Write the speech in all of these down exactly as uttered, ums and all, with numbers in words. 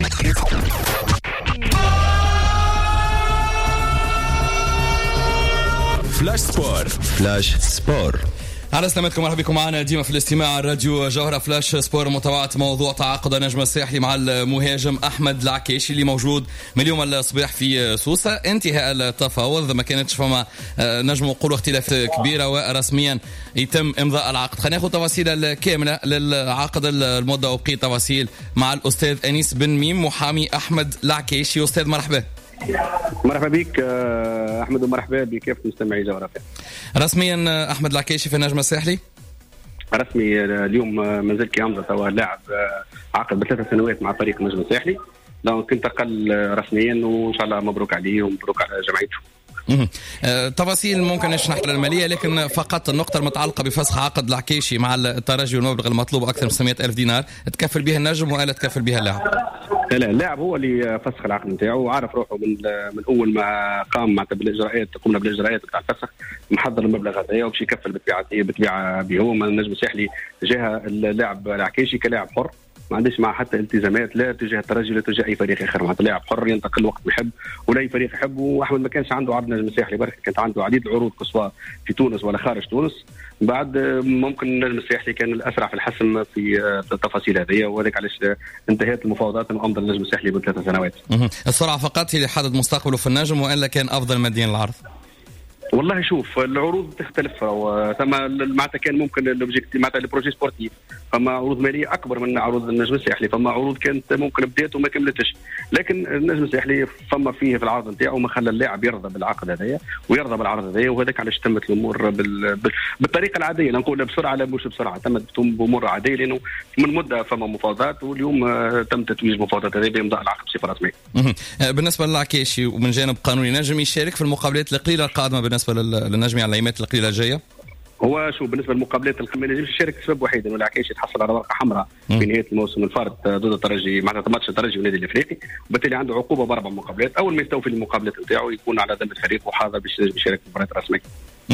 فلاش سبور. فلاش سبور. على سلامتكم، مرحبا بكم معنا ديما في الاستماع على راديو جوهرة. فلاش سبور متابعة موضوع تعاقد النجم الساحلي مع المهاجم أحمد العكاشي اللي موجود من اليوم الصباح في سوسة. انتهاء التفاوض، ما كانتش فما نجم نقولوا اختلافات كبيرة ورسميا يتم إمضاء العقد. خلينا ناخذ تفاصيل الكاملة للعقد، المدة وبقية تفاصيل مع الأستاذ أنيس بن ميم محامي أحمد العكاشي. أستاذ مرحبا. مرحبا بك أحمد ومرحبا بكيف مستمعي جوهرة. رسميا أحمد العكاشي في النجم الساحلي رسمي اليوم منزل كيامزة توا لاعب عقد بثلاث سنوات مع فريق النجم الساحلي، دونك انتقل رسميا وإن شاء الله مبروك عليه ومبروك على جمعيته. أه، تفاصيل ممكن نشرح المالية، لكن فقط النقطة المتعلقة بفسخ عقد العكاشي مع الترجي والمبلغ المطلوب أكثر من ستمائة ألف دينار تكفل بها النجم ولا تكفل بها اللاعب؟ لا، اللاعب هو اللي فسخ العقد نتاعو وعارف روحه من من اول ما قام مع بالاجراءات قمنا بالاجراءات بتاع الفسخ، محضر المبلغ هذايا وباش يكفل بالطبيعه بالطبيعه به. هو النجم الساحلي جهه اللاعب العكاشي كلاعب حر، ما عنديش مع حتى التزامات لا تجاه الترجي لا تجاه اي فريق اخر، معناتها لاعب حر ينتقل وقت ما يحب ولا اي فريق يحب. واحمد ما كانش عنده عرض نجم الساحلي برك، كانت عنده عديد العروض سواء في تونس ولا خارج تونس. بعد ممكن النجم الساحلي كان الاسرع في الحسم في التفاصيل هذه، وذلك علاش انتهت المفاوضات وامضى النجم الساحلي بثلاث سنوات. السرعه فقط هي اللي حدد مستقبله في النجم والا كان افضل ماديا العرض؟ والله شوف، العروض تختلف، ثم معناتها كان ممكن الاوبجيكتيف معناتها البروجي سبورتيف فما عروض ماليه اكبر من عروض النجم الساحلي، فما عروض كانت ممكن بدات وما كملتش، لكن النجم الساحلي فما فيه في العرض نتاعو ما خلى اللاعب يرضى بالعقد هذايا ويرضى بالعرض هذايا، وهذاك علاش تمت الامور بال... بال... بالطريقه العاديه، نقول بسرعه لا مش بسرعه، تمت بامور عاديه لانه من مده فما مفاوضات واليوم تم تتويج المفاوضات هذه بامضاء العقد بصفه رسميه. بالنسبه للعكاشي ومن جانب قانوني نجم يشارك في المقابلات القليله القادمه بالنسبه للنجم على الايامات القليله الجايه؟ هو شو بالنسبه للمقابلات القمه ما ينجمش يشارك لسبب وحيد، انه العكاشي يتحصل على ورقه حمراء في نهايه الموسم الفارط ضد الترجي معناتها ماتش الترجي والنادي الافريقي، وبالتالي عنده عقوبه باربع مقابلات. اول ما يستوفي المقابلات نتاعو يكون على ذمه الفريق وحاضر باش يشارك في المباريات الرسميه.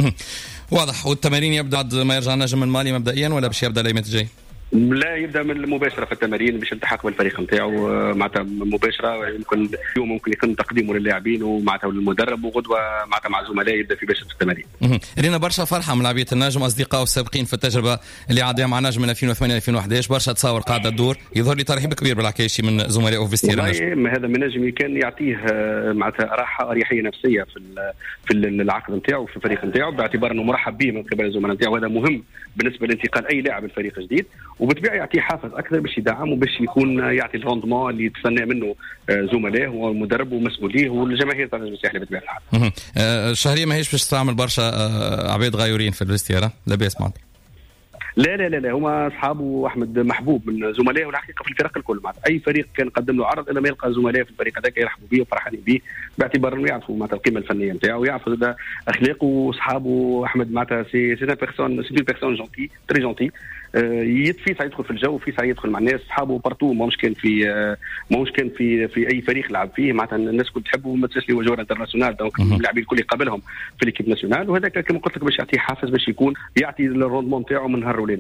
واضح. والتمارين يبدا بعد ما يرجع النجم من مالي مبدئيا ولا باش يبدا الايامات الجايه؟ لا، يبدا من المباشره في التمارين باش يلتحق بالفريق نتاعو معناتها مباشره. يمكن اليوم ممكن يكون تقديمه للاعبين ومعناتها للمدرب، وغدوه معناتها مع زملاء يبدا في باشا في التمارين. رينا برشا فرحه من لاعبيه النجم، اصدقائه السابقين في التجربه اللي عادها مع نجم من ألفين وثمانية ألفين وأحد عشر، برشا تصاور قاعده تدور، يظهر لي ترحيب كبير بالعكاشي من زملائه في فيستير النجم. هذا من نجم كان يعطيه معناتها راحه اريحيه نفسيه في في العقد نتاعو في الفريق نتاعو، باعتبار انه مرحب به من قبل الزملاء نتاعو، وهذا مهم بالنسبه لانتقال اي لاعب الفريق جديد، وبالطبيعه يعطيه حافز اكثر باش يدعم وباش يكون يعطي الروندمون اللي تستناه منه زملائه والمدرب ومسؤوليه والجماهير تاع النجم الساحلي بالطبيعه الحال. الشهريه ماهيش باش تستعمل برشا عباد غايورين في الفيستير، لاباس معك؟ لا لا لا لا، هما اصحابه احمد محبوب من زملائه والحقيقه في الفرق الكل، معناتها اي فريق كان قدم له عرض الا ما يلقى زملائه في الفريق هذاك يرحبوا به وفرحانين به، باعتبار انه يعرفوا معناتها القيمه الفنيه نتاعو ويعرفوا هذا اخلاقه واصحابه. احمد معناتها سي سي بيرسون سي بيرسون جونتي تري جونتي، في ساعه يدخل في الجو في ساعه يدخل مع الناس، اصحابه بارتو، ما مش كان في ما مش كان في في اي فريق لعب فيه، معناتها الناس كل تحبه وما تنساش هو جوار انترناسيونال، دونك اللاعبين الكل يقابلهم في ليكيب ناسيونال، وهذاك كما قلت لك باش يعطيه حافز باش يكون يعطي الروندمون نتاعو من نهار وليله.